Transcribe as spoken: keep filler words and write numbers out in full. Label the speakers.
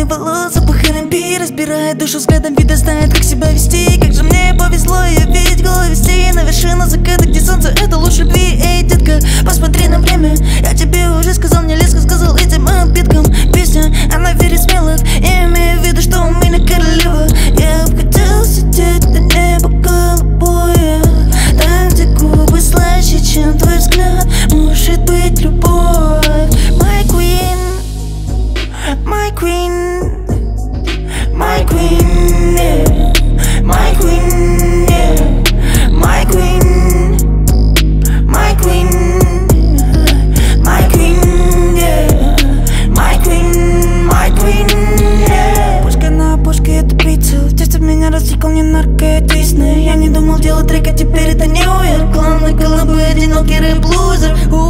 Speaker 1: волос, запах эр энд би разбирает душу взглядом, вида знает, как себя вести. Как же мне повезло ее видеть в голове вести на вершину заката, где солнце — это луч любви. Эй, детка, посмотри на время, я тебе уже сказал, мне леско сказал этим обидкам. Песня, она верит смелых, я имею в виду, что у меня королева. Я бы хотел сидеть на небо голубое, там, где губы слаще, чем твой взгляд, может быть любовь. My queen, my queen, my queen, yeah. My queen, yeah. My queen, my queen, my queen, yeah. My queen, my queen, yeah. Пушка на пушке, это прицел. В детстве меня развлекал не нарко, Дисней. Я не думал делать трек, а теперь это не уверх. Главный голубой, одинокий рэп-лузер.